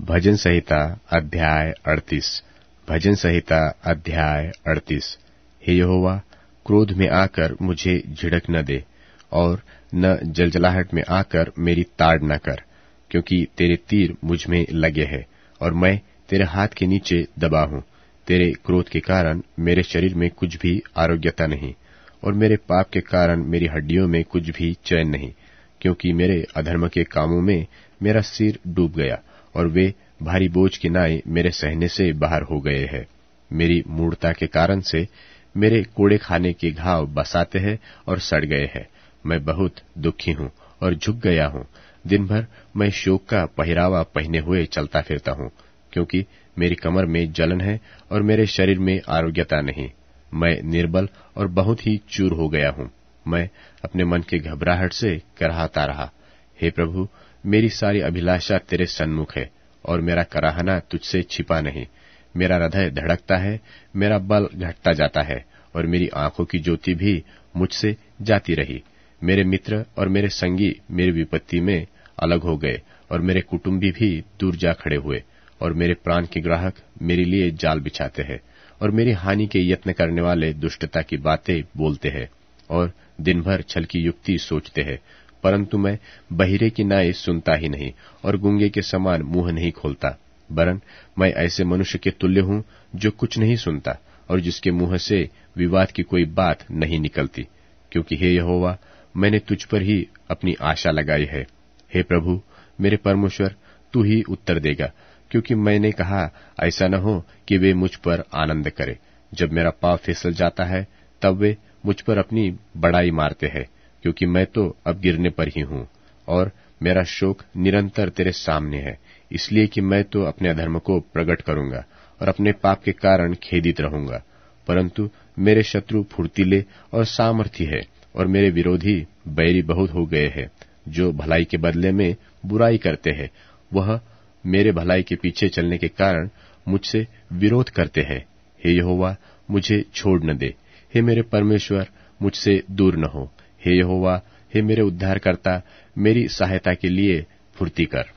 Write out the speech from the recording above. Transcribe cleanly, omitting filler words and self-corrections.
भजन संहिता अध्याय 38। भजन संहिता अध्याय 38। हे यहोवा, क्रोध में आकर मुझे झिड़क न दे और न जलजलाहट में आकर मेरी ताड़ न कर, क्योंकि तेरे तीर मुझ में लगे हैं और मैं तेरे हाथ के नीचे दबा हूं। तेरे क्रोध के कारण मेरे शरीर में कुछ भी आरोग्यता नहीं और मेरे पाप के कारण मेरी हड्डियों में कुछ भी चैन नहीं, क्योंकि मेरे अधर्म के कामों में मेरा सिर डूब गया और वे भारी बोझ के नाए मेरे सहने से बाहर हो गए हैं। मेरी मूढ़ता के कारण से मेरे कोड़े खाने के घाव बसाते हैं और सड़ गए हैं। मैं बहुत दुखी हूं और झुक गया हूं। दिन भर मैं शोक का पहरावा पहने हुए चलता फिरता हूं, क्योंकि मेरी कमर में जलन है और मेरे शरीर में आरोग्यता नहीं। मैं निर्बल और बहुत ही चूर हो गया हूं। मैं अपने मन के घबराहट से कराहता रहा। हे प्रभु, मेरी सारी अभिलाषा तेरे सन्मुख है और मेरा कराहना तुझसे छिपा नहीं। मेरा हृदय धड़कता है, मेरा बल घटता जाता है और मेरी आंखों की ज्योति भी मुझसे जाती रही। मेरे मित्र और मेरे संगी मेरी विपत्ति में अलग हो गए और मेरे कुटुंबी भी दूर जा खड़े हुए और मेरे प्राण के ग्राहक मेरे लिए जाल बिछाते हैं और मेरी हानि के यत्न करने वाले दुष्टता की बातें बोलते हैं और दिन भर छल की युक्ति सोचते हैं। परंतु मैं बहिरे की नाई सुनता ही नहीं और गूंगे के समान मुंह नहीं खोलता, वरन मैं ऐसे मनुष्य के तुल्य हूं जो कुछ नहीं सुनता और जिसके मुंह से विवाद की कोई बात नहीं निकलती। क्योंकि हे यहोवा, मैंने तुझ पर ही अपनी आशा लगाई है। हे प्रभु मेरे परमेश्वर, तू ही उत्तर देगा, क्योंकि मैंने कहा ऐसा न हो कि वे मुझ पर आनंद करे। जब मेरा पाँव फिसल जाता है तब वे मुझ पर अपनी बड़ाई मारते हैं, क्योंकि मैं तो अब गिरने पर ही हूं और मेरा शोक निरंतर तेरे सामने है, इसलिए कि मैं तो अपने अधर्म को प्रकट करूंगा और अपने पाप के कारण खेदित रहूंगा। परंतु मेरे शत्रु फुर्तीले और सामर्थी है और मेरे विरोधी बैरी बहुत हो गए हैं। जो भलाई के बदले में बुराई करते हैं, वह मेरे भलाई के पीछे चलने के कारण मुझसे विरोध करते हैं। हे यहोवा, मुझे छोड़ न दे। हे मेरे परमेश्वर, मुझसे दूर न हो। हे यहोवा, हे मेरे उद्धारकर्ता, मेरी सहायता के लिए फुर्ती कर।